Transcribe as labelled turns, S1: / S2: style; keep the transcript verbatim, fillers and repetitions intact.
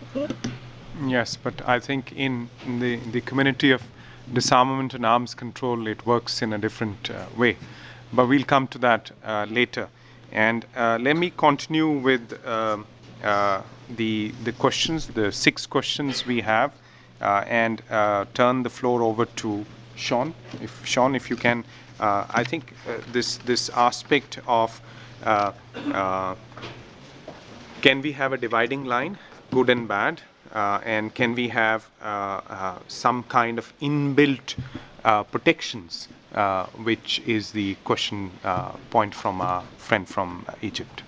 S1: Yes, but I think in, in the in the community of disarmament and arms control, it works in a different uh, way. But we'll come to that uh, later. And uh, let me continue with um, uh, the the questions, the six questions we have, uh, and uh, turn the floor over to Sean. If Sean, if you can, uh, I think uh, this this aspect of uh, uh, can we have a dividing line, good and bad, uh, and can we have uh, uh, some kind of inbuilt uh, protections, uh, which is the question uh, point from our friend from Egypt.